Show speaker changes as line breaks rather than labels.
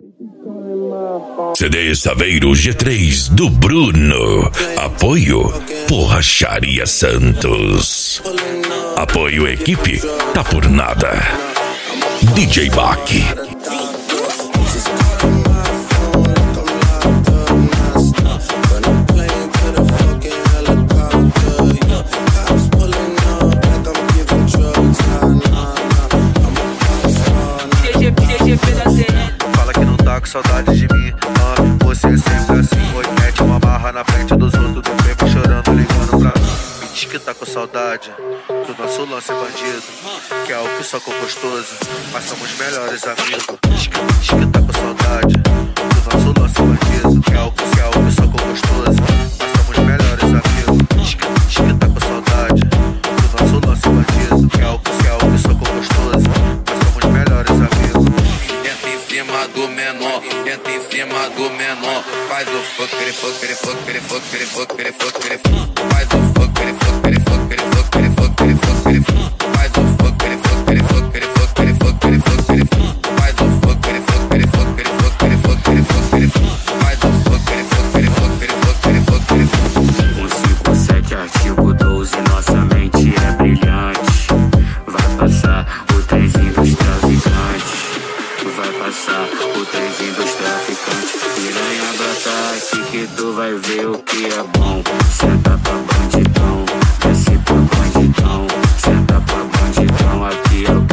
CD Saveiro G3 do Bruno. Apoio Borracharia Santos. Apoio equipe Tá Por Nada. DJ Bach.
Fala que não tá com saudade de mim, você é sempre assim. Oi, mete uma barra na frente dos outros, do tempo chorando, ligando pra mim. Me diz que tá com saudade do nosso lance bandido, que é o que só com gostoso, mas somos melhores amigos. Diz que tá com saudade do nosso lance bandido, que é o que só com gostoso, mas somos melhores amigos. Diz que tá com saudade do nosso lance bandido, que é o que só com gostoso, mas somos melhores amigos.
Entra em cima do menor, entra em cima do menor. Faz o fucker, fucker, fucker, fucker, fucker, fucker. Faz o fucker, fucker, fucker, fucker, fucker, fucker. Faz o fucker, fucker, fucker, fucker, fucker, fucker. Faz o fucker, fucker, fucker, fucker, fucker, fucker. Faz o fucker, fucker, fucker, fucker, fucker.
157 artigo 12, nossa mente é brilhante. Vai passar o trenzinho dos traficantes. Vai passar o trenzinho dos traficantes. Piranha brota aqui que tu vai ver o que é bom. Senta pra bandidão, desce pra bandidão. Senta pra bandidão, aqui é o